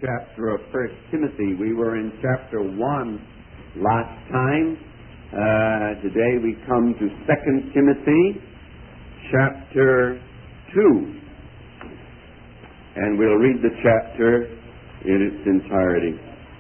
chapter of 1 Timothy. We were in chapter 1 last time. Today we come to 2 Timothy chapter 2. And we'll read the chapter in its entirety.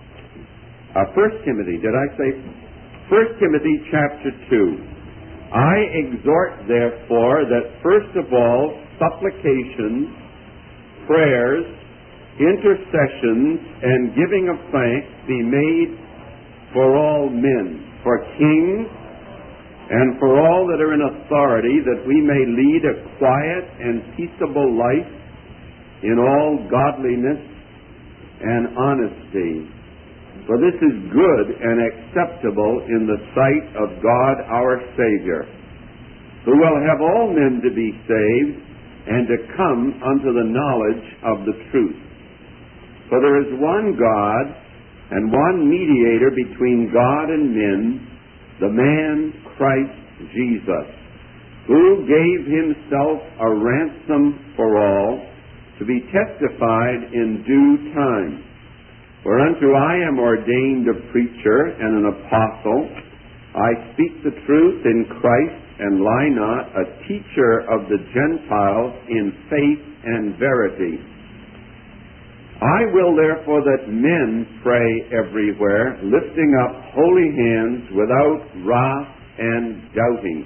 1 Timothy, did I say? 1 Timothy chapter 2. I exhort, therefore, that first of all, supplications, prayers, intercessions, and giving of thanks be made for all men, for kings, and for all that are in authority, that we may lead a quiet and peaceable life in all godliness and honesty. For this is good and acceptable in the sight of God our Savior, who will have all men to be saved and to come unto the knowledge of the truth. For there is one God and one mediator between God and men, the man Christ Jesus, who gave himself a ransom for all, to be testified in due time. Whereunto I am ordained a preacher and an apostle. I speak the truth in Christ, and lie not, a teacher of the Gentiles in faith and verity. I will therefore that men pray everywhere, lifting up holy hands without wrath and doubting.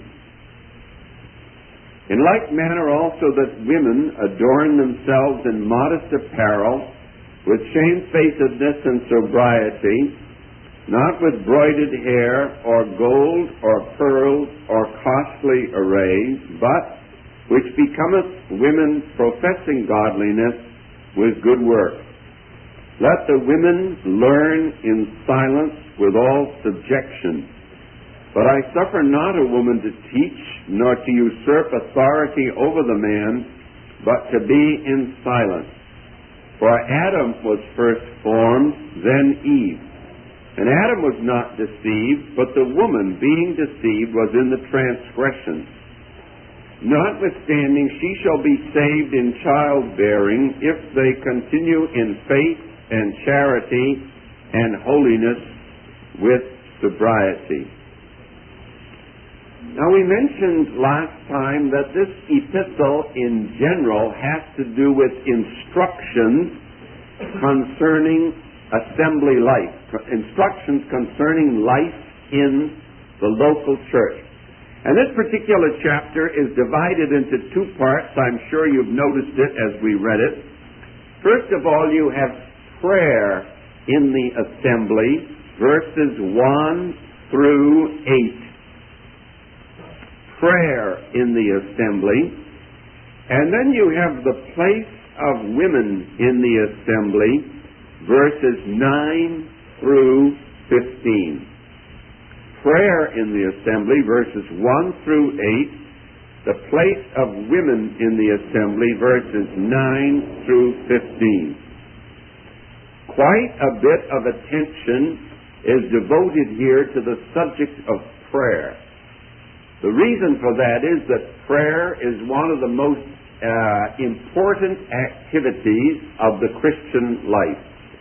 In like manner also that women adorn themselves in modest apparel, with shamefacedness and sobriety, not with broided hair, or gold, or pearls, or costly arrays, but which becometh women professing godliness with good works. Let the women learn in silence with all subjection. But I suffer not a woman to teach, nor to usurp authority over the man, but to be in silence. For Adam was first formed, then Eve. And Adam was not deceived, but the woman, being deceived, was in the transgression. Notwithstanding, she shall be saved in childbearing, if they continue in faith and charity and holiness with sobriety. Now, we mentioned last time that this epistle in general has to do with instructions concerning assembly life, instructions concerning life in the local church. And this particular chapter is divided into two parts. I'm sure you've noticed it as we read it. First of all, you have prayer in the assembly, verses 1 through 8. Prayer in the assembly. And then you have the place of women in the assembly, verses 9 through 15. Prayer in the assembly, verses 1 through 8. The place of women in the assembly, verses 9 through 15. Quite a bit of attention is devoted here to the subject of prayer. The reason for that is that prayer is one of the most important activities of the Christian life.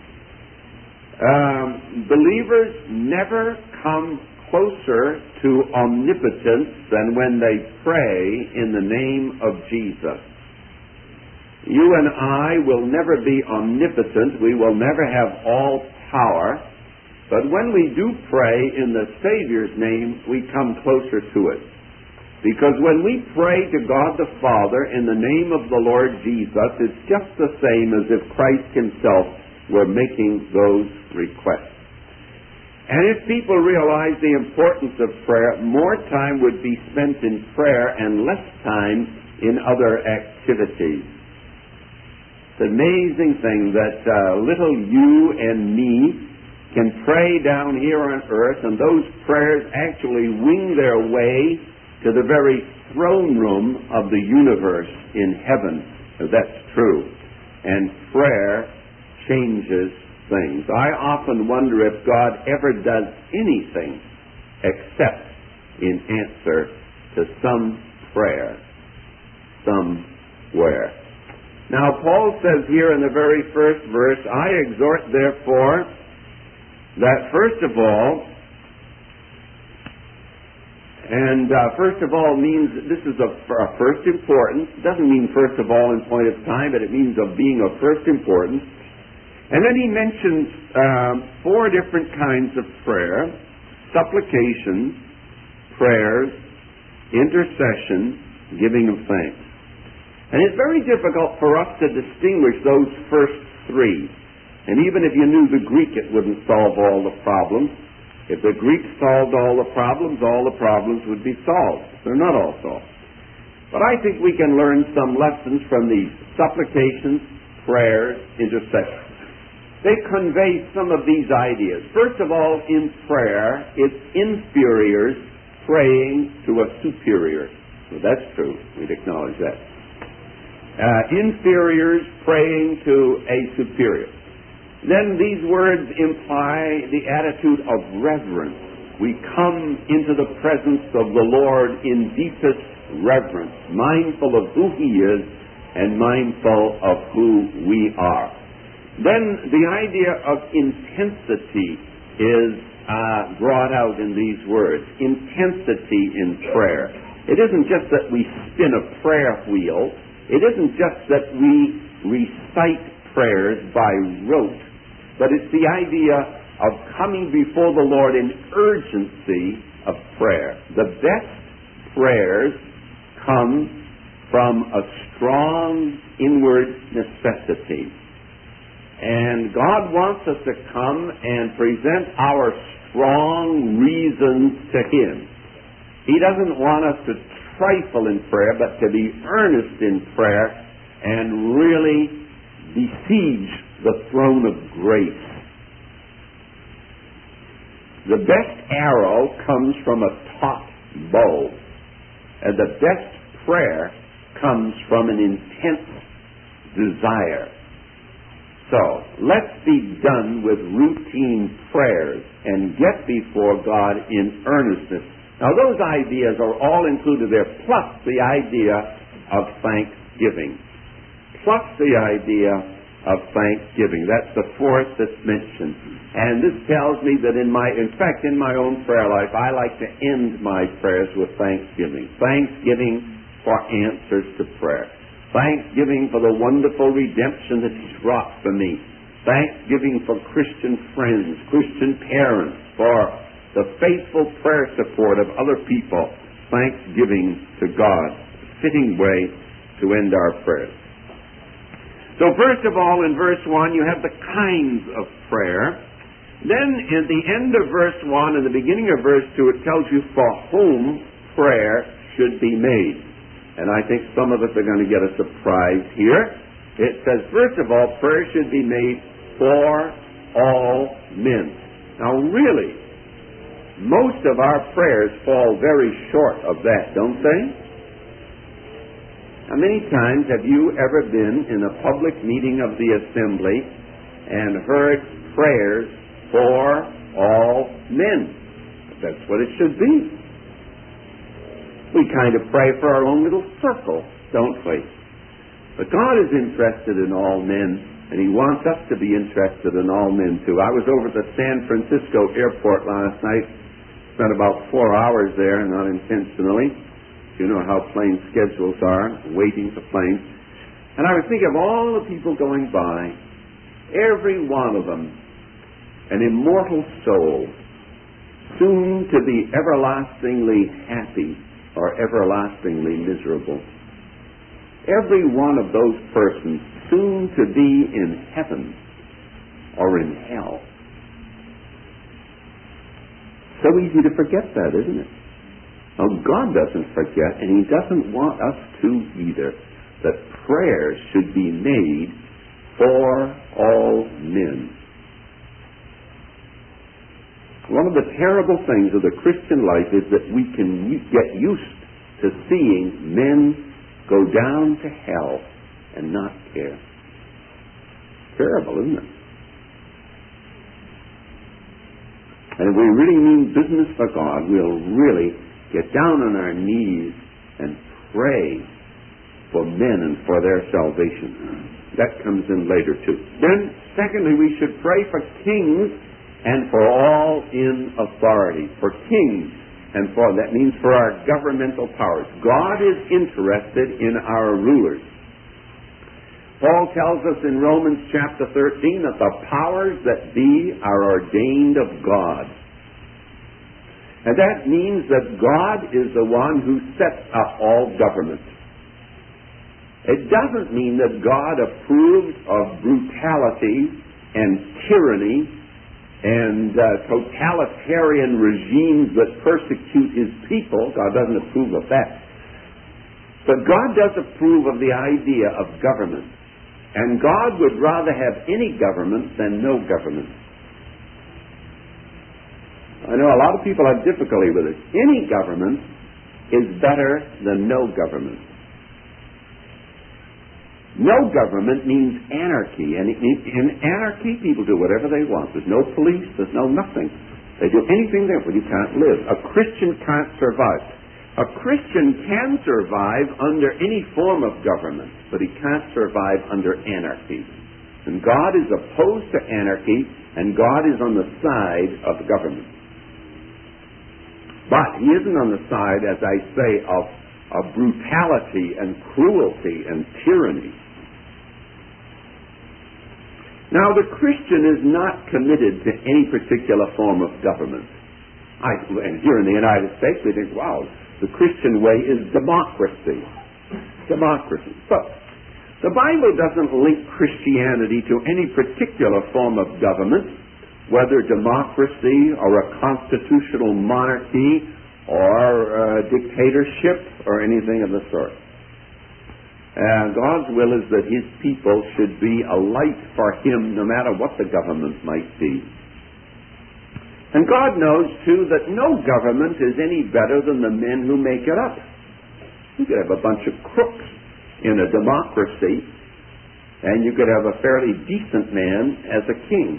Believers never come closer to omnipotence than when they pray in the name of Jesus. You and I will never be omnipotent. We will never have all power. But when we do pray in the Savior's name, we come closer to it. Because when we pray to God the Father in the name of the Lord Jesus, it's just the same as if Christ himself were making those requests. And if people realize the importance of prayer, more time would be spent in prayer and less time in other activities. It's an amazing thing that little you and me can pray down here on earth, and those prayers actually wing their way to the very throne room of the universe in heaven. That's true. And prayer changes things. I often wonder if God ever does anything except in answer to some prayer somewhere. Now, Paul says here in the very first verse, I exhort, therefore, that first of all, and first of all means this is of first importance. It doesn't mean first of all in point of time, but it means of being of first importance. And then he mentions 4 different kinds of prayer: supplication, prayers, intercession, giving of thanks. And it's very difficult for us to distinguish those first 3. And even if you knew the Greek, it wouldn't solve all the problems. If the Greek solved all the problems would be solved. They're not all solved. But I think we can learn some lessons from these supplications, prayers, intercessions. They convey some of these ideas. First of all, in prayer, it's inferiors praying to a superior. Well, that's true. We'd acknowledge that. Inferiors praying to a superior. Then these words imply the attitude of reverence. We come into the presence of the Lord in deepest reverence, mindful of who He is and mindful of who we are. Then the idea of intensity is brought out in these words. Intensity in prayer. It isn't just that we spin a prayer wheel. It isn't just that we recite prayers by rote. But it's the idea of coming before the Lord in urgency of prayer. The best prayers come from a strong inward necessity. And God wants us to come and present our strong reasons to Him. He doesn't want us to trifle in prayer, but to be earnest in prayer and really besiege the throne of grace. The best arrow comes from a taut bow, and the best prayer comes from an intense desire. So, let's be done with routine prayers and get before God in earnestness. Now, those ideas are all included there, plus the idea of thanksgiving. Plus the idea of thanksgiving. That's the 4th that's mentioned. And this tells me that in my own prayer life, I like to end my prayers with thanksgiving. Thanksgiving for answers to prayer. Thanksgiving for the wonderful redemption that He's wrought for me. Thanksgiving for Christian friends, Christian parents, for the faithful prayer support of other people. Thanksgiving to God. A fitting way to end our prayers. So first of all, in verse 1, you have the kinds of prayer. Then at the end of verse 1 and the beginning of verse 2, it tells you for whom prayer should be made. And I think some of us are going to get a surprise here. It says, first of all, prayer should be made for all men. Now really, most of our prayers fall very short of that, don't they? How many times have you ever been in a public meeting of the assembly and heard prayers for all men? That's what it should be. We kind of pray for our own little circle, don't we? But God is interested in all men, and He wants us to be interested in all men too. I was over at the San Francisco airport last night, spent about 4 hours there, not intentionally. You know how plane schedules are, waiting for planes. And I was thinking of all the people going by, every one of them, an immortal soul, soon to be everlastingly happy or everlastingly miserable. Every one of those persons soon to be in heaven or in hell. So easy to forget that, isn't it? Now, God doesn't forget, and He doesn't want us to either, that prayers should be made for all men. One of the terrible things of the Christian life is that we can get used to seeing men go down to hell and not care. Terrible, isn't it? And if we really mean business for God, we'll really get down on our knees and pray for men and for their salvation. That comes in later too. Then, secondly, we should pray for kings and for all in authority. For kings and for, that means for our governmental powers. God is interested in our rulers. Paul tells us in Romans chapter 13 that the powers that be are ordained of God. And that means that God is the one who sets up all government. It doesn't mean that God approves of brutality and tyranny and totalitarian regimes that persecute his people. God doesn't approve of that. But God does approve of the idea of government. And God would rather have any government than no government. I know a lot of people have difficulty with it. Any government is better than no government. No government means anarchy, and in anarchy people do whatever they want. There's no police, there's no nothing. They do anything there, but you can't live. A Christian can't survive. A Christian can survive under any form of government, but he can't survive under anarchy. And God is opposed to anarchy, and God is on the side of government. But he isn't on the side, as I say, of brutality and cruelty and tyranny. Now, the Christian is not committed to any particular form of government. And here in the United States, we think, wow, the Christian way is democracy. Democracy. But the Bible doesn't link Christianity to any particular form of government, whether democracy or a constitutional monarchy or a dictatorship or anything of the sort. God's will is that his people should be a light for him no matter what the government might be. And God knows, too, that no government is any better than the men who make it up. You could have a bunch of crooks in a democracy, and you could have a fairly decent man as a king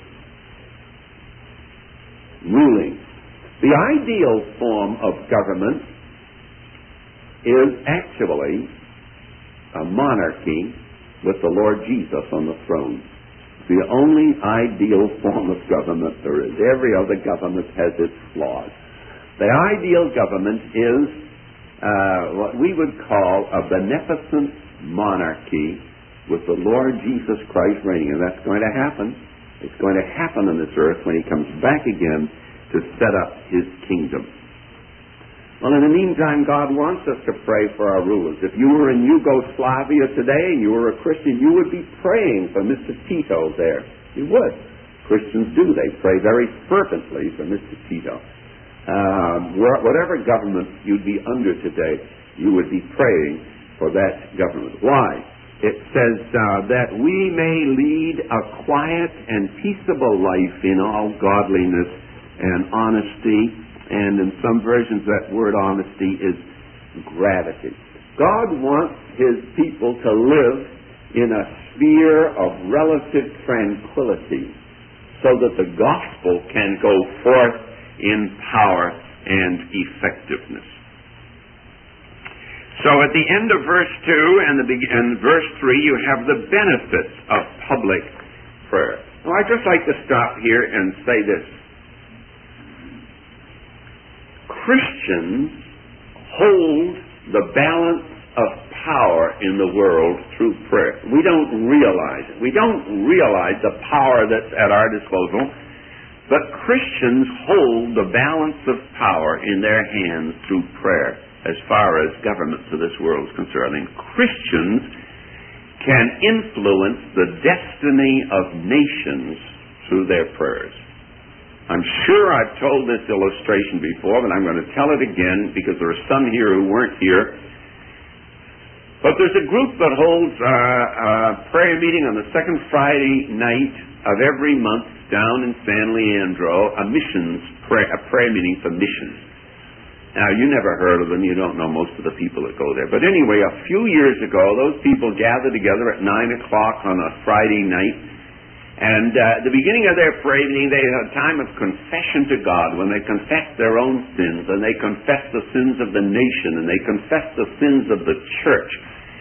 ruling. The ideal form of government is actually a monarchy with the Lord Jesus on the throne. The only ideal form of government there is. Every other government has its flaws. The ideal government is what we would call a beneficent monarchy with the Lord Jesus Christ reigning. And that's going to happen. It's going to happen on this earth when he comes back again to set up his kingdom. Well, in the meantime, God wants us to pray for our rulers. If you were in Yugoslavia today and you were a Christian, you would be praying for Mr. Tito there. You would. Christians do. They pray very fervently for Mr. Tito. Whatever government you'd be under today, you would be praying for that government. Why? It says that we may lead a quiet and peaceable life in all godliness and honesty. And in some versions, that word honesty is gravity. God wants his people to live in a sphere of relative tranquility so that the gospel can go forth in power and effectiveness. So at the end of verse 2 and verse 3, you have the benefits of public prayer. Now, I'd just like to stop here and say this. Christians hold the balance of power in the world through prayer. We don't realize it. We don't realize the power that's at our disposal, but Christians hold the balance of power in their hands through prayer as far as governments of this world is concerned. And Christians can influence the destiny of nations through their prayers. I'm sure I've told this illustration before, but I'm going to tell it again because there are some here who weren't here. But there's a group that holds a prayer meeting on the second Friday night of every month down in San Leandro, a prayer meeting for missions. Now, you never heard of them. You don't know most of the people that go there. But anyway, a few years ago, those people gathered together at 9 o'clock on a Friday night. And at the beginning of their prayer meeting, they had a time of confession to God when they confessed their own sins, and they confessed the sins of the nation, and they confessed the sins of the church.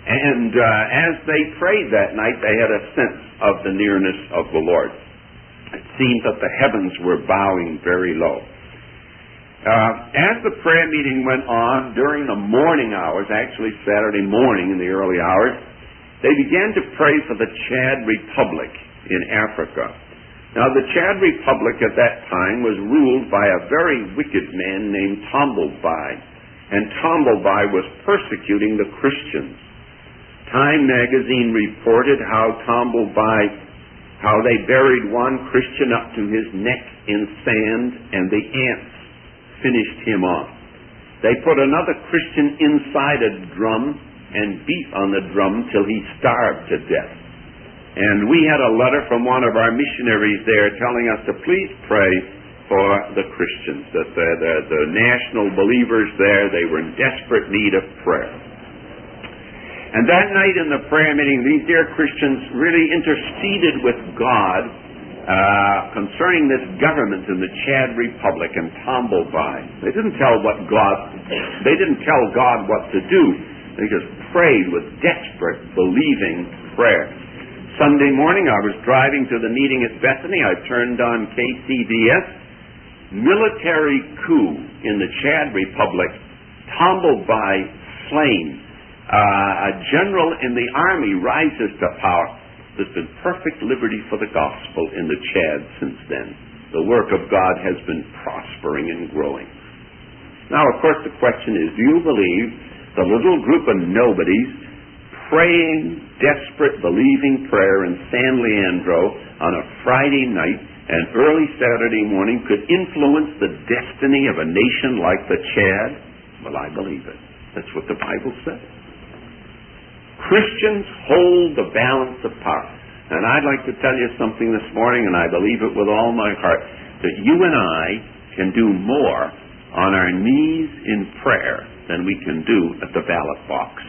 And as they prayed that night, they had a sense of the nearness of the Lord. It seemed that the heavens were bowing very low. As the prayer meeting went on during the morning hours, actually Saturday morning in the early hours, they began to pray for the Chad Republic in Africa. Now, the Chad Republic at that time was ruled by a very wicked man named Tombolbai, and Tombolbai was persecuting the Christians. Time magazine reported how they buried one Christian up to his neck in sand, and the ants finished him off. They put another Christian inside a drum and beat on the drum till he starved to death. And we had a letter from one of our missionaries there telling us to please pray for the Christians, that the national believers there, they were in desperate need of prayer. And that night in the prayer meeting, these dear Christians really interceded with God concerning this government in the Chad Republic and Tombolbai. They didn't tell God what to do. They just prayed with desperate, believing prayer. Sunday morning, I was driving to the meeting at Bethany. I turned on KCBS. Military coup in the Chad Republic. Tombolbai slain. A general in the army rises to power. There's been perfect liberty for the gospel in the Chad since then. The work of God has been prospering and growing. Now, of course, the question is, do you believe the little group of nobodies praying, desperate, believing prayer in San Leandro on a Friday night and early Saturday morning could influence the destiny of a nation like the Chad? Well, I believe it. That's what the Bible says. Christians hold the balance of power. And I'd like to tell you something this morning, and I believe it with all my heart, that you and I can do more on our knees in prayer than we can do at the ballot box.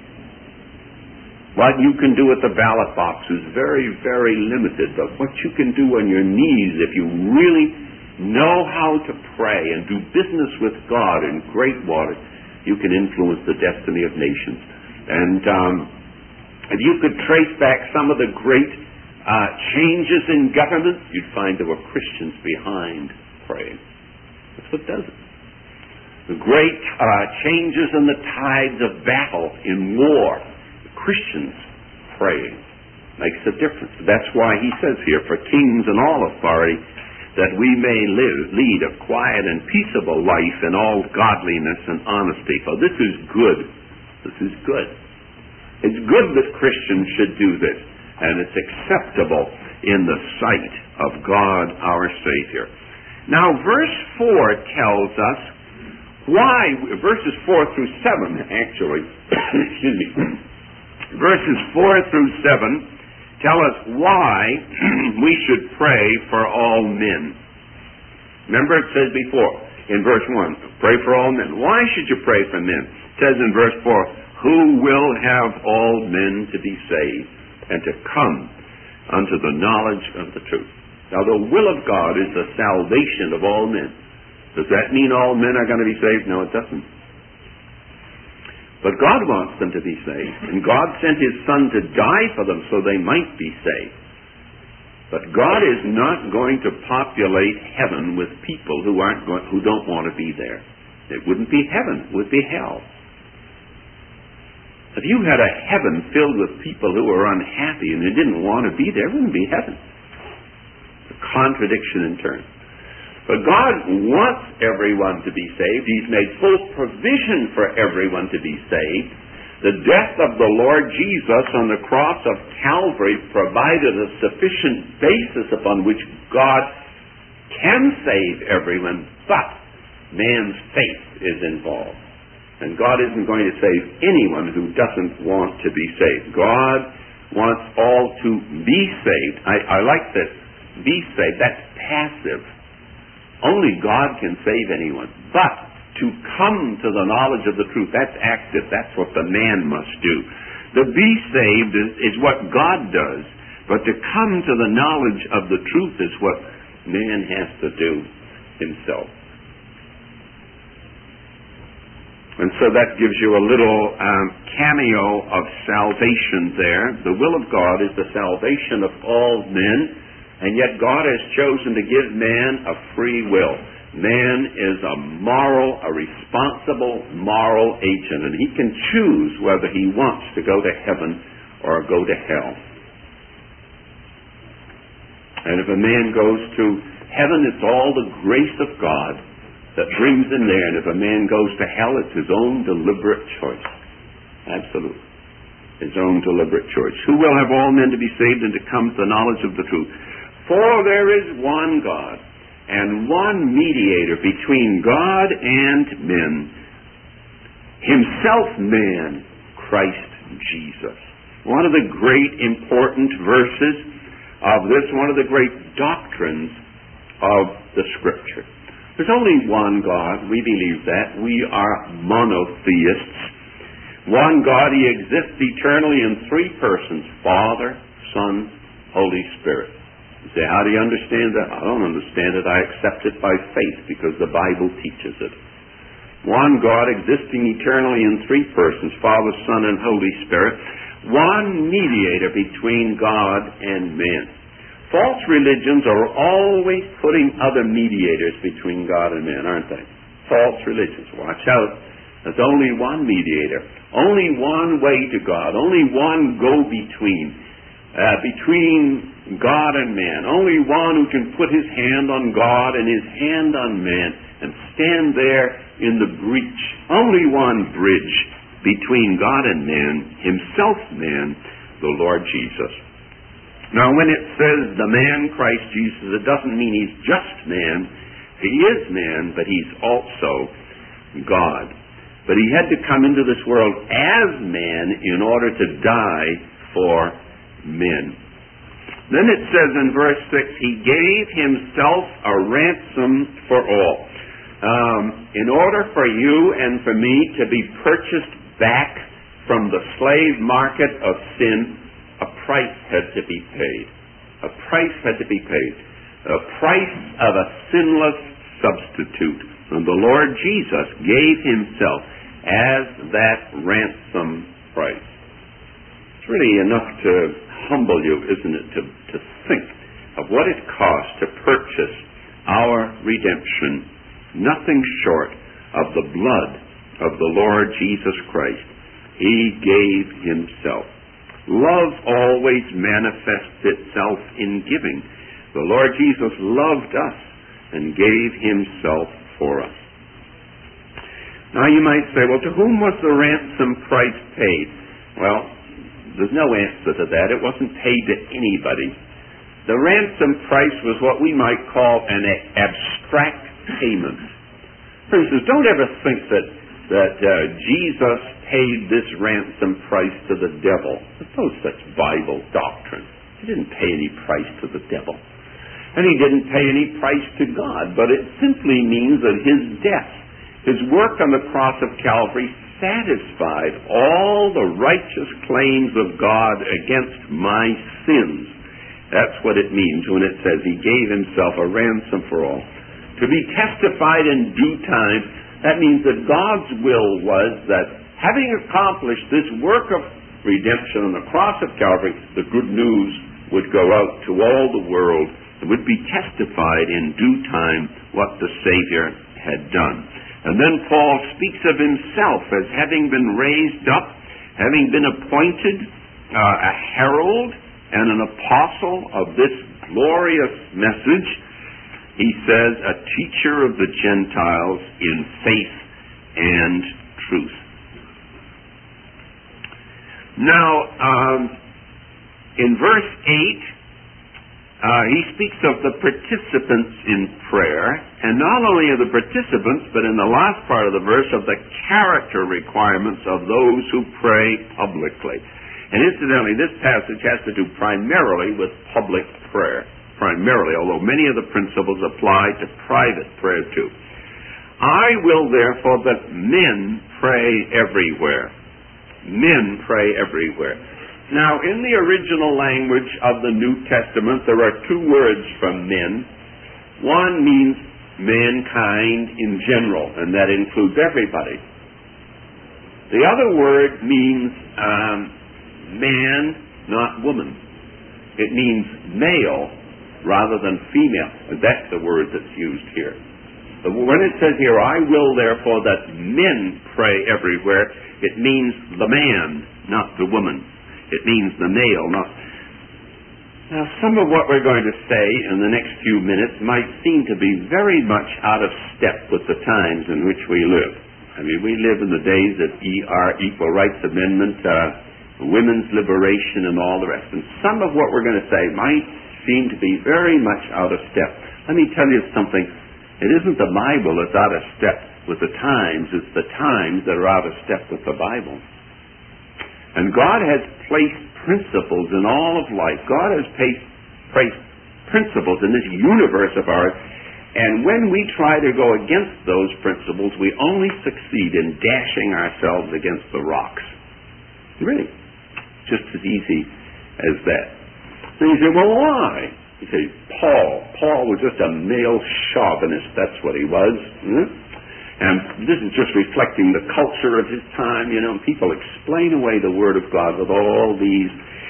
What you can do at the ballot box is very, very limited, but what you can do on your knees, if you really know how to pray and do business with God in great water, you can influence the destiny of nations. And if you could trace back some of the great changes in government, you'd find there were Christians behind praying. That's what does it. The great changes in the tides of battle in war, Christians praying makes a difference. That's why he says here, for kings and all authority, that we may lead a quiet and peaceable life in all godliness and honesty. For this is good. This is good. It's good that Christians should do this, and it's acceptable in the sight of God our Savior. Now, verse 4 tells us why, verses 4 through 7, actually, excuse me, verses 4 through 7 tell us why we should pray for all men. Remember, it says before, in verse 1, pray for all men. Why should you pray for men? It says in verse 4, who will have all men to be saved and to come unto the knowledge of the truth. Now, the will of God is the salvation of all men. Does that mean all men are going to be saved? No, it doesn't. But God wants them to be saved, and God sent His Son to die for them so they might be saved. But God is not going to populate heaven with people who don't want to be there. It wouldn't be heaven; it would be hell. If you had a heaven filled with people who were unhappy and who didn't want to be there, it wouldn't be heaven. It's a contradiction in terms. But God wants everyone to be saved. He's made full provision for everyone to be saved. The death of the Lord Jesus on the cross of Calvary provided a sufficient basis upon which God can save everyone, but man's faith is involved. And God isn't going to save anyone who doesn't want to be saved. God wants all to be saved. I like this. Be saved. That's passive. Only God can save anyone. But to come to the knowledge of the truth, that's active. That's what the man must do. The be saved is what God does. But to come to the knowledge of the truth is what man has to do himself. And so that gives you a little cameo of salvation there. The will of God is the salvation of all men, and yet God has chosen to give man a free will. Man is a responsible moral agent, and he can choose whether he wants to go to heaven or go to hell. And if a man goes to heaven, it's all the grace of God that brings him there. And if a man goes to hell, it's his own deliberate choice. Absolutely. His own deliberate choice. Who will have all men to be saved and to come to the knowledge of the truth? For there is one God, and one mediator between God and men, himself man, Christ Jesus. One of the great important verses of this, one of the great doctrines of the Scripture. There's only one God. We believe that. We are monotheists. One God. He exists eternally in three persons: Father, Son, Holy Spirit. You say, how do you understand that? I don't understand it. I accept it by faith because the Bible teaches it. One God existing eternally in three persons: Father, Son, and Holy Spirit. One mediator between God and man. False religions are always putting other mediators between God and man, aren't they? False religions. Watch out. There's only one mediator. Only one way to God. Only one go-between between God and man. Only one who can put his hand on God and his hand on man and stand there in the breach. Only one bridge between God and man, himself man, the Lord Jesus. Now, when it says the man Christ Jesus, it doesn't mean he's just man. He is man, but he's also God. But he had to come into this world as man in order to die for men. Then it says in verse 6, he gave himself a ransom for all. In order for you and for me to be purchased back from the slave market of sin, a price had to be paid. A price had to be paid. A price of a sinless substitute. And the Lord Jesus gave himself as that ransom price. It's really enough to humble you, isn't it, to think of what it cost to purchase our redemption. Nothing short of the blood of the Lord Jesus Christ. He gave himself. Love always manifests itself in giving. The Lord Jesus loved us and gave himself for us. Now you might say, well, to whom was the ransom price paid? Well, there's no answer to that. It wasn't paid to anybody. The ransom price was what we might call an abstract payment. For instance, don't ever think that Jesus paid this ransom price to the devil. There's no such Bible doctrine. He didn't pay any price to the devil. And he didn't pay any price to God. But it simply means that his death, his work on the cross of Calvary, satisfied all the righteous claims of God against my sins. That's what it means when it says he gave himself a ransom for all. To be testified in due time, that means that God's will was that having accomplished this work of redemption on the cross of Calvary, the good news would go out to all the world. It would be testified in due time what the Savior had done. And then Paul speaks of himself as having been raised up, having been appointed a herald and an apostle of this glorious message. He says, a teacher of the Gentiles in faith and truth. Now, in verse 8, he speaks of the participants in prayer, and not only of the participants, but in the last part of the verse, of the character requirements of those who pray publicly. And incidentally, this passage has to do primarily with public prayer. Primarily, although many of the principles apply to private prayer too. I will therefore that men pray everywhere. Men pray everywhere. Now, in the original language of the New Testament, there are two words from men. One means mankind in general, and that includes everybody. The other word means man, not woman. It means male rather than female. And that's the word that's used here. But when it says here, I will therefore that men pray everywhere, it means the man, not the woman. It means the male, not... Now, some of what we're going to say in the next few minutes might seem to be very much out of step with the times in which we live. I mean, we live in the days of Equal Rights Amendment, women's liberation, and all the rest. And some of what we're going to say might seem to be very much out of step. Let me tell you something. It isn't the Bible that's out of step with the times. It's the times that are out of step with the Bible. And God has placed principles in all of life. God has placed principles in this universe of ours. And when we try to go against those principles, we only succeed in dashing ourselves against the rocks. Really. Just as easy as that. And you say, well, why? You say, Paul was just a male chauvinist. That's what he was. And this is just reflecting the culture of his time. You know, people explain away the Word of God with all these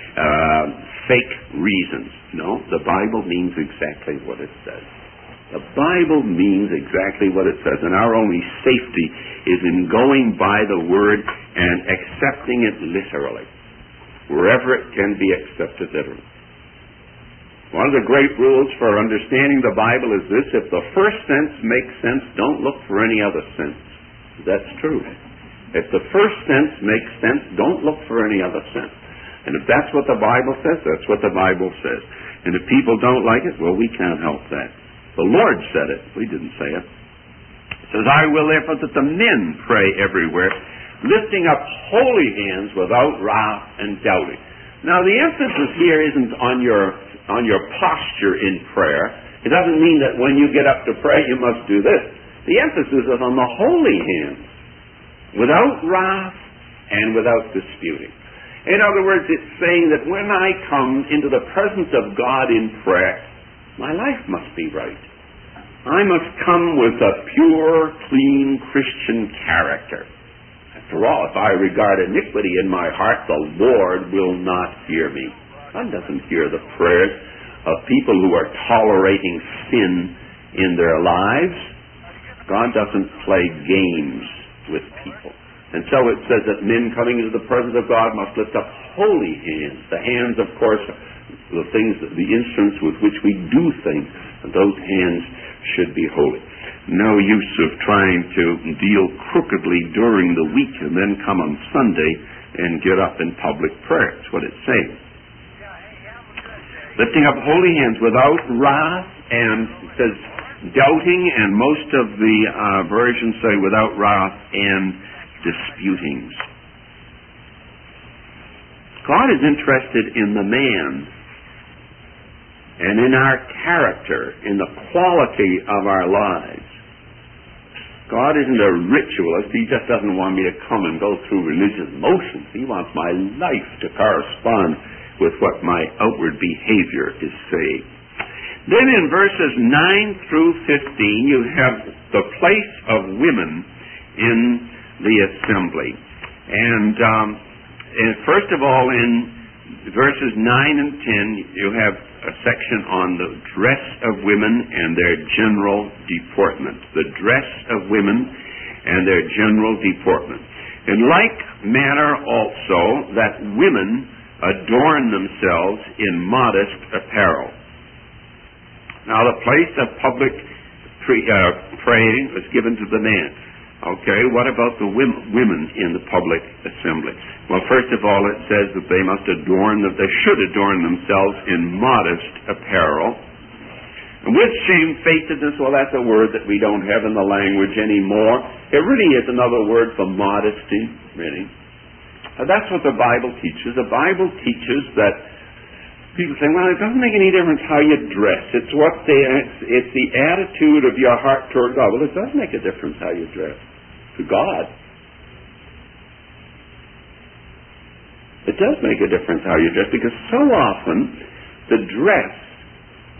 fake reasons. No, the Bible means exactly what it says. The Bible means exactly what it says. And our only safety is in going by the Word and accepting it literally. Wherever it can be accepted literally. One of the great rules for understanding the Bible is this: if the first sense makes sense, don't look for any other sense. That's true. If the first sense makes sense, don't look for any other sense. And if that's what the Bible says, that's what the Bible says. And if people don't like it, well, we can't help that. The Lord said it. We didn't say it. It says, I will therefore that the men pray everywhere, lifting up holy hands without wrath and doubting. Now, the emphasis here isn't on your posture in prayer. It doesn't mean that when you get up to pray, you must do this. The emphasis is on the holy hands, without wrath and without disputing. In other words, it's saying that when I come into the presence of God in prayer, my life must be right. I must come with a pure, clean Christian character. After all, if I regard iniquity in my heart, the Lord will not hear me. God doesn't hear the prayers of people who are tolerating sin in their lives. God doesn't play games with people. And so it says that men coming into the presence of God must lift up holy hands. The hands, of course, the instruments with which we do things. And those hands should be holy. No use of trying to deal crookedly during the week and then come on Sunday and get up in public prayer. That's what it's saying. Lifting up holy hands without wrath, and it says doubting, and most of the versions say without wrath and disputings. God is interested in the man and in our character, in the quality of our lives. God isn't a ritualist. He just doesn't want me to come and go through religious motions. He wants my life to correspond with what my outward behavior is saying. Then in verses 9 through 15, you have the place of women in the assembly. And first of all, in verses 9 and 10, you have a section on the dress of women and their general deportment. The dress of women and their general deportment. In like manner also that women adorn themselves in modest apparel. Now, the place of public praying was given to the man. Okay, what about the women in the public assembly? Well, first of all, it says that they should adorn themselves in modest apparel. And with shamefacedness, well, that's a word that we don't have in the language anymore. It really is another word for modesty, really. That's what the Bible teaches. The Bible teaches that people say, well, it doesn't make any difference how you dress. It's the attitude of your heart toward God. Well, it does make a difference how you dress to God. It does make a difference how you dress, because so often the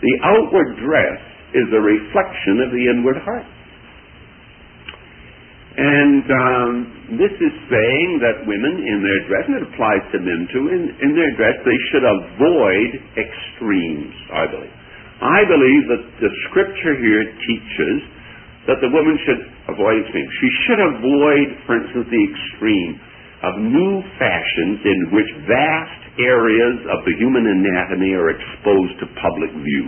outward dress, is a reflection of the inward heart. And this is saying that women in their dress, and it applies to men too, in their dress they should avoid extremes, I believe. I believe that the Scripture here teaches that the woman should avoid extremes. She should avoid, for instance, the extreme of new fashions in which vast areas of the human anatomy are exposed to public view.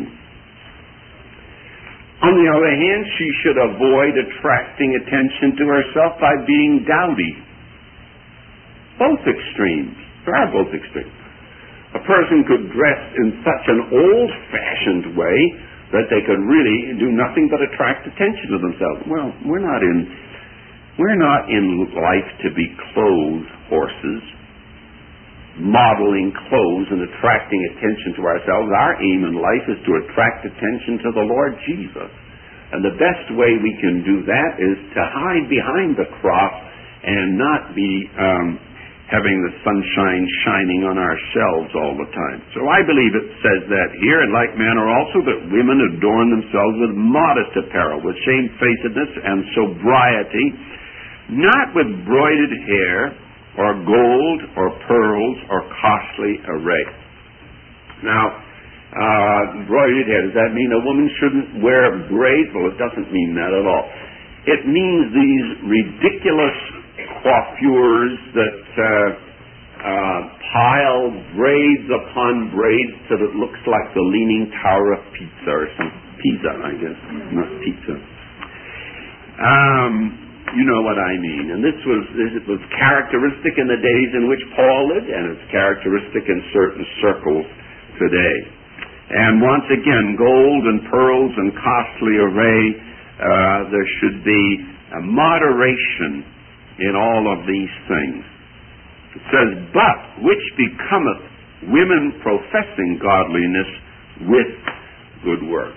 On the other hand, she should avoid attracting attention to herself by being dowdy. Both extremes. There are both extremes. A person could dress in such an old-fashioned way that they could really do nothing but attract attention to themselves. Well, we're not in life to be clothes horses, modeling clothes and attracting attention to ourselves. Our aim in life is to attract attention to the Lord Jesus. And the best way we can do that is to hide behind the cross and not be having the sunshine shining on our shelves all the time. So I believe it says that here, in like manner also that women adorn themselves with modest apparel, with shamefacedness and sobriety, not with broided hair or gold or pearls or costly array. Now, broided hair, does that mean a woman shouldn't wear braids? Well, it doesn't mean that at all. It means these ridiculous coiffures that pile braids upon braids so that it looks like the Leaning Tower of Pisa or some Pisa, I guess, not pizza. You know what I mean. And this was characteristic in the days in which Paul lived, and it's characteristic in certain circles today. And once again, gold and pearls and costly array, there should be a moderation in all of these things. It says, but which becometh women professing godliness with good works.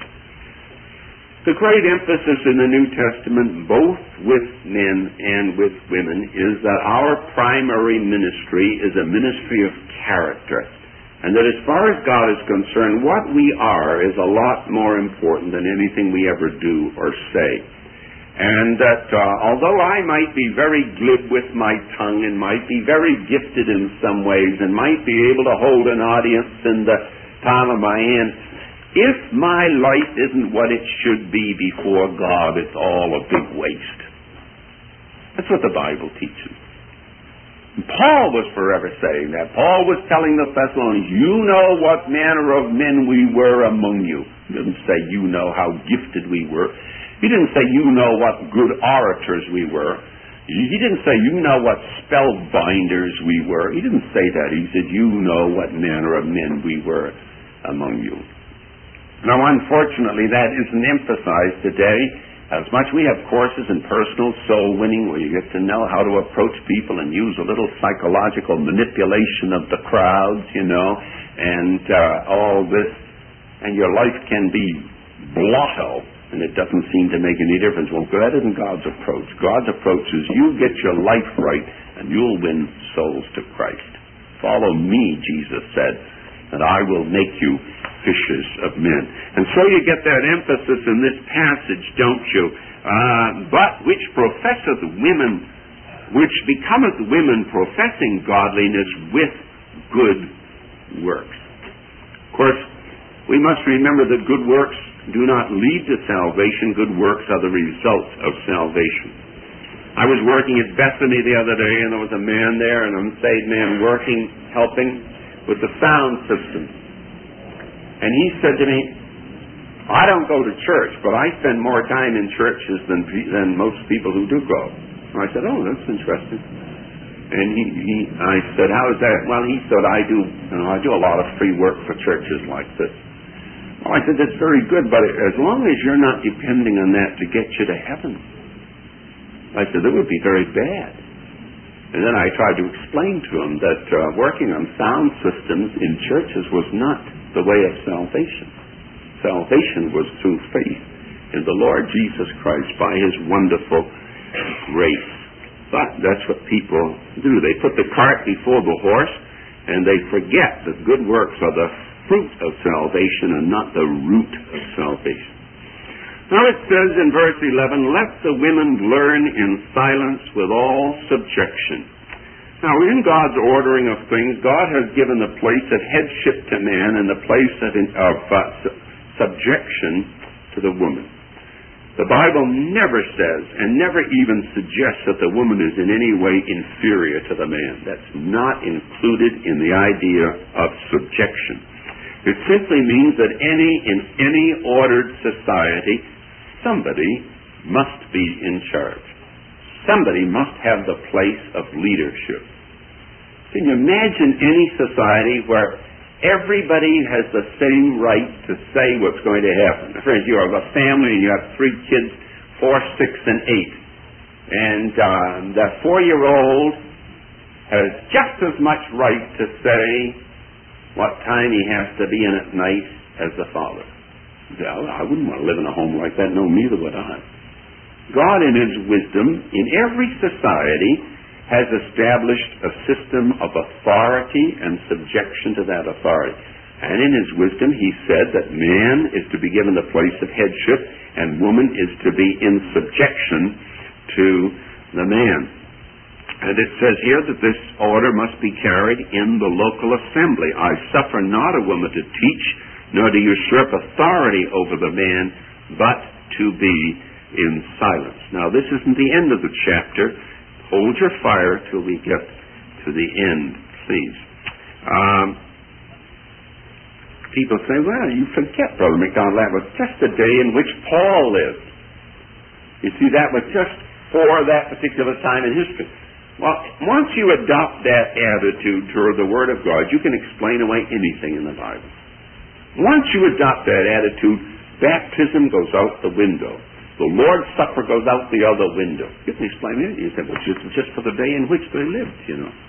The great emphasis in the New Testament, both with men and with women, is that our primary ministry is a ministry of character. And that as far as God is concerned, what we are is a lot more important than anything we ever do or say. And that although I might be very glib with my tongue and might be very gifted in some ways and might be able to hold an audience in the palm of my hand, if my life isn't what it should be before God, it's all a big waste. That's what the Bible teaches. Paul was forever saying that. Paul was telling the Thessalonians, you know what manner of men we were among you. He didn't say you know how gifted we were. He didn't say you know what good orators we were. He didn't say you know what spellbinders we were. He didn't say that. He said you know what manner of men we were among you. Now, unfortunately, that isn't emphasized today. As much we have courses in personal soul winning where you get to know how to approach people and use a little psychological manipulation of the crowds, and all this. And your life can be blotto, and it doesn't seem to make any difference. Well, that isn't God's approach. God's approach is you get your life right, and you'll win souls to Christ. Follow me, Jesus said, and I will make you fishers of men. And so you get that emphasis in this passage, don't you? But which professeth women, which becometh women professing godliness with good works. Of course, we must remember that good works do not lead to salvation. Good works are the result of salvation. I was working at Bethany the other day, and there was a man there, an unsaved man, helping with the sound system. And he said to me, I don't go to church, but I spend more time in churches than most people who do go. And I said, oh, that's interesting. And I said, how is that? Well, he said, I do a lot of free work for churches like this. Well, I said, that's very good, but as long as you're not depending on that to get you to heaven. I said, that would be very bad. And then I tried to explain to him that working on sound systems in churches was not the way of salvation. Salvation was through faith in the Lord Jesus Christ by His wonderful grace. But that's what people do. They put the cart before the horse, and they forget that good works are the fruit of salvation and not the root of salvation. Now it says in verse 11, let the women learn in silence with all subjection. Now in God's ordering of things, God has given the place of headship to man and the place of subjection to the woman. The Bible never says and never even suggests that the woman is in any way inferior to the man. That's not included in the idea of subjection. It simply means that in any ordered society, somebody must be in charge. Somebody must have the place of leadership. Can you imagine any society where everybody has the same right to say what's going to happen? For instance, you have a family and you have 3 kids, 4, 6, and 8. And the 4-year-old has just as much right to say what time he has to be in at night as the father. Well, I wouldn't want to live in a home like that. No, neither would I. God, in His wisdom, in every society, has established a system of authority and subjection to that authority. And in His wisdom, He said that man is to be given the place of headship and woman is to be in subjection to the man. And it says here that this order must be carried in the local assembly. I suffer not a woman to teach, nor to usurp authority over the man, but to be in silence. Now, this isn't the end of the chapter. Hold your fire till we get to the end, please. People say, well, you forget, Brother McDonald, that was just the day in which Paul lived. You see, that was just for that particular time in history. Well, once you adopt that attitude toward the Word of God, you can explain away anything in the Bible. Once you adopt that attitude, baptism goes out the window. The Lord's Supper goes out the other window. You can explain it. You say, well, just for the day in which they lived, you know.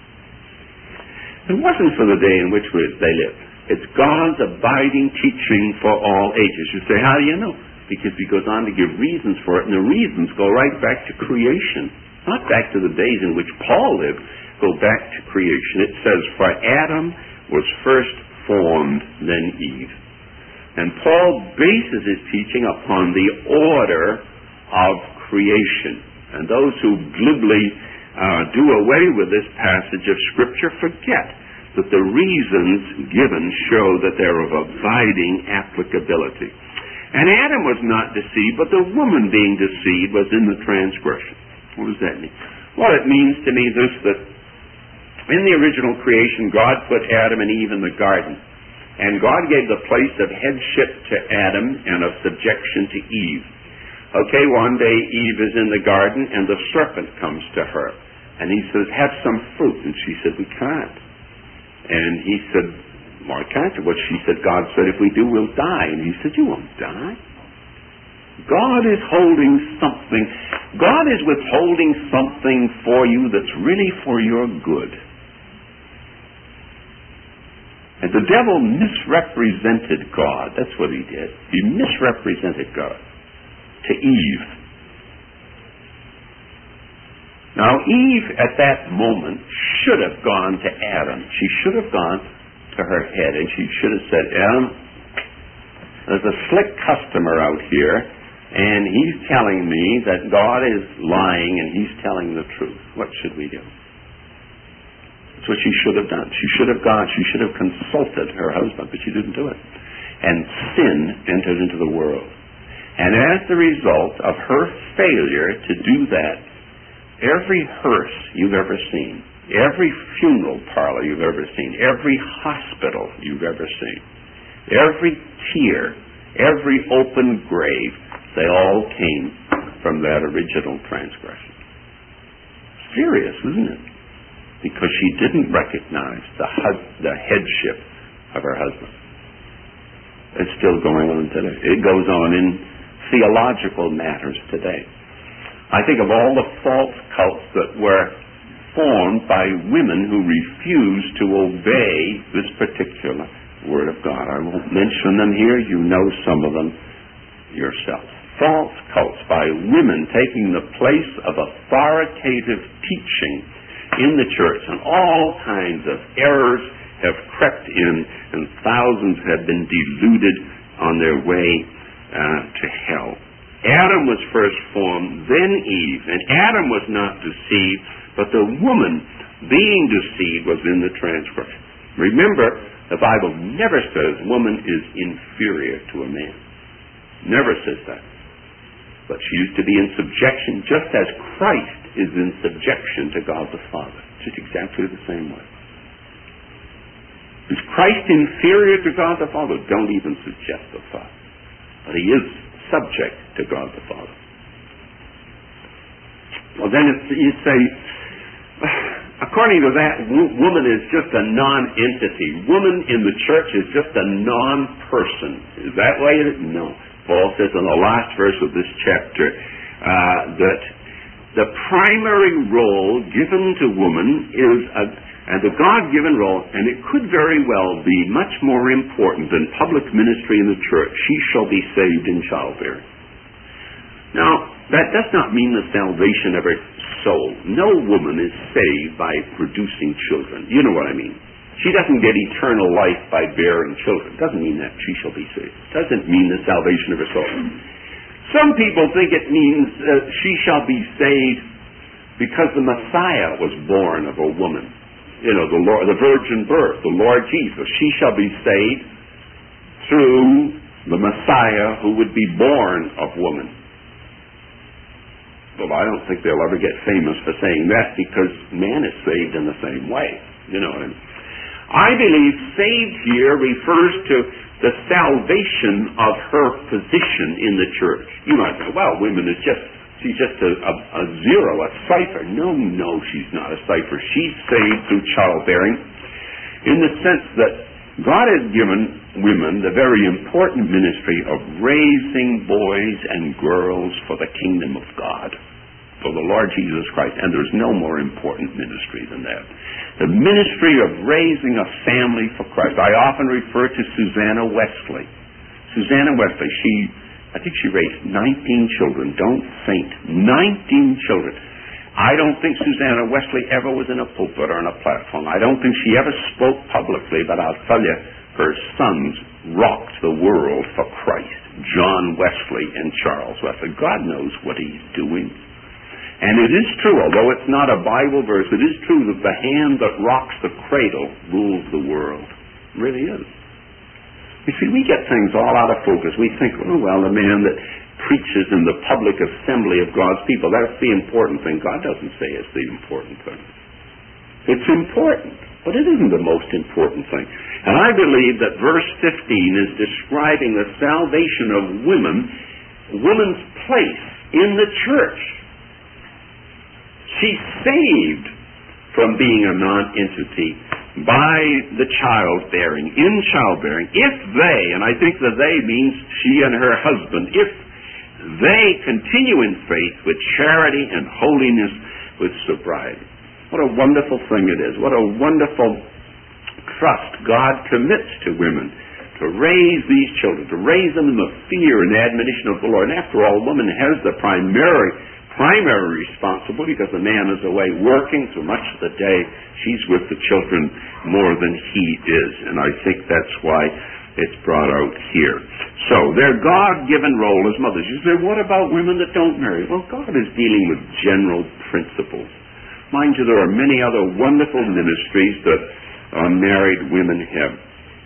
It wasn't for the day in which they lived. It's God's abiding teaching for all ages. You say, how do you know? Because He goes on to give reasons for it, and the reasons go right back to creation. Not back to the days in which Paul lived. Go back to creation. It says, for Adam was first formed, then Eve. And Paul bases his teaching upon the order of creation. And those who glibly do away with this passage of Scripture forget that the reasons given show that they're of abiding applicability. And Adam was not deceived, but the woman being deceived was in the transgression. What does that mean? Well, it means to me this, that in the original creation, God put Adam and Eve in the garden. And God gave the place of headship to Adam and of subjection to Eve. Okay, one day Eve is in the garden and the serpent comes to her. And he says, have some fruit. And she said, we can't. And he said, why can't you? Well, she said, God said, if we do, we'll die. And he said, you won't die. God is holding something. God is withholding something for you that's really for your good. And the devil misrepresented God. That's what he did. He misrepresented God to Eve. Now, Eve at that moment should have gone to Adam. She should have gone to her head and she should have said, Adam, there's a slick customer out here and he's telling me that God is lying and He's telling the truth. What should we do? That's what she should have done. She should have gone. She should have consulted her husband, but she didn't do it. And sin entered into the world. And as the result of her failure to do that, every hearse you've ever seen, every funeral parlor you've ever seen, every hospital you've ever seen, every tear, every open grave, they all came from that original transgression. Serious, isn't it? Because she didn't recognize the headship of her husband. It's still going on today. It goes on in theological matters today. I think of all the false cults that were formed by women who refused to obey this particular Word of God. I won't mention them here. You know some of them yourself. False cults by women taking the place of authoritative teaching in the church, and all kinds of errors have crept in, and thousands have been deluded on their way to hell. Adam was first formed, then Eve. And Adam was not deceived, but the woman, being deceived, was in the transgression. Remember, the Bible never says woman is inferior to a man. Never says that. But she used to be in subjection, just as Christ is in subjection to God the Father. Just exactly the same way. Is Christ inferior to God the Father? Don't even suggest the thought. But he is subject to God the Father. Well, then you say, according to that, woman is just a non-entity. Woman in the church is just a non-person. Is that way? No. Paul says in the last verse of this chapter that the primary role given to woman is and the God-given role, and it could very well be much more important than public ministry in the church. She shall be saved in childbearing. Now, that does not mean the salvation of her soul. No woman is saved by producing children. You know what I mean. She doesn't get eternal life by bearing children. Doesn't mean that she shall be saved. Doesn't mean the salvation of her soul. Some people think it means she shall be saved because the Messiah was born of a woman. You know, the virgin birth, the Lord Jesus. She shall be saved through the Messiah who would be born of woman. Well, I don't think they'll ever get famous for saying that, because man is saved in the same way. You know what I mean? I believe saved here refers to the salvation of her position in the church. You might say, well, she's just a zero, a cipher. No, she's not a cipher. She's saved through childbearing in the sense that God has given women the very important ministry of raising boys and girls for the kingdom of God, for the Lord Jesus Christ. And there's no more important ministry than that. The ministry of raising a family for Christ. I often refer to Susanna Wesley. Susanna Wesley, I think she raised 19 children. Don't faint. 19 children. I don't think Susanna Wesley ever was in a pulpit or on a platform. I don't think she ever spoke publicly, but I'll tell you, her sons rocked the world for Christ. John Wesley and Charles Wesley. God knows what he's doing. And it is true, although it's not a Bible verse, it is true that the hand that rocks the cradle rules the world. It really is. You see, we get things all out of focus. We think, oh, well, the man that preaches in the public assembly of God's people, that's the important thing. God doesn't say it's the important thing. It's important, but it isn't the most important thing. And I believe that verse 15 is describing the salvation of woman's place in the church. She's saved from being a non-entity by the childbearing, in childbearing, if they, and I think the they means she and her husband, if they continue in faith with charity and holiness, with sobriety. What a wonderful thing it is. What a wonderful trust God commits to women, to raise these children, to raise them in the fear and admonition of the Lord. And after all, a woman has the primary responsibility, because the man is away working so much of the day. She's with the children more than he is, and I think that's why it's brought out here. So their God-given role as mothers. You say, what about women that don't marry? Well, God is dealing with general principles. Mind you, there are many other wonderful ministries that married women have.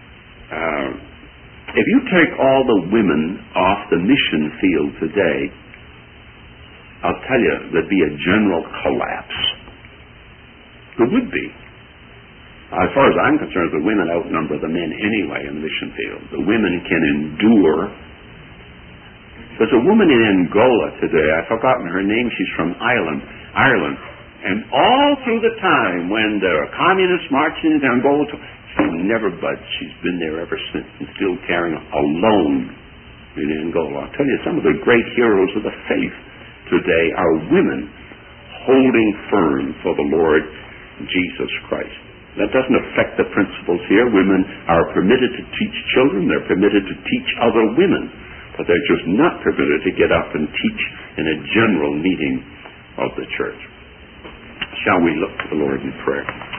If you take all the women off the mission field today, I'll tell you, there'd be a general collapse. There would be. As far as I'm concerned, the women outnumber the men anyway in the mission field. The women can endure. There's a woman in Angola today. I've forgotten her name. She's from Ireland. And all through the time when the communists marched into Angola, she never budged. She's been there ever since and still carrying alone in Angola. I'll tell you, some of the great heroes of the faith today are women holding firm for the Lord Jesus Christ. That doesn't affect the principles here. Women are permitted to teach children. They're permitted to teach other women. But they're just not permitted to get up and teach in a general meeting of the church. Shall we look to the Lord in prayer?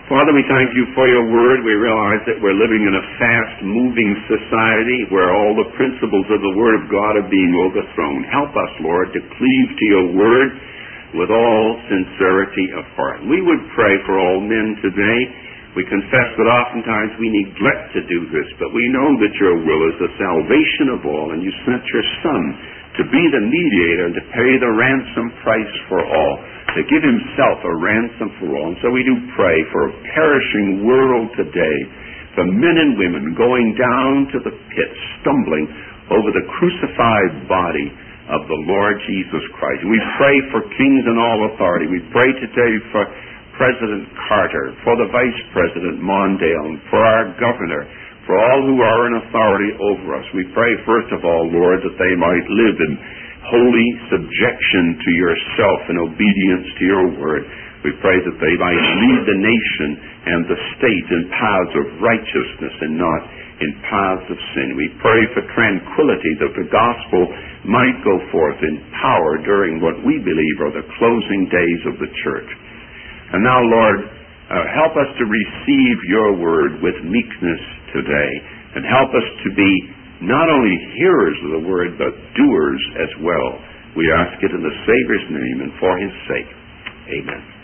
Father, we thank you for your word. We realize that we're living in a fast-moving society where all the principles of the word of God are being overthrown. Help us, Lord, to cleave to your word with all sincerity of heart. We would pray for all men today. We confess that oftentimes we neglect to do this, but we know that your will is the salvation of all, and you sent your Son to be the mediator and to pay the ransom price for all, to give himself a ransom for all. And so we do pray for a perishing world today, for men and women going down to the pit, stumbling over the crucified body of the Lord Jesus Christ. And we pray for kings and all authority. We pray today for President Carter, for the Vice President Mondale, for our governor, for all who are in authority over us. We pray, first of all, Lord, that they might live in holy subjection to yourself and obedience to your word. We pray that they might lead the nation and the state in paths of righteousness and not in paths of sin. We pray for tranquility, that the gospel might go forth in power during what we believe are the closing days of the church. And now, Lord, help us to receive your word with meekness today, and help us to be not only hearers of the word, but doers as well. We ask it in the Savior's name and for his sake. Amen.